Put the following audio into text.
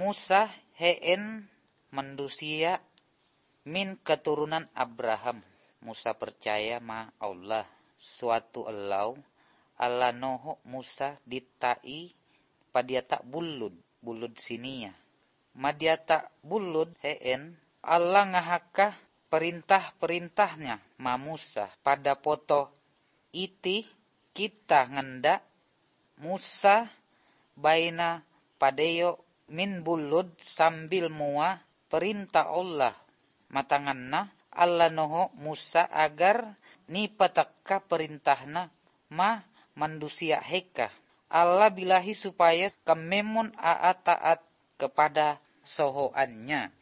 Musa heen manusia min keturunan Abraham. Musa percaya ma Allah suatu Allah noho Musa ditai padia tak bulud sinia. Madia tak bulud heen Allah ngahakah perintah-perintahnya ma Musa pada poto iti kita ngendak Musa baina padeyo min bulud sambil mua perintah Allah matanganna Allah noho Musa agar ni patakka perintahna ma manusia heka. Allah bilahi supaya kememun taat kepada sohoannya.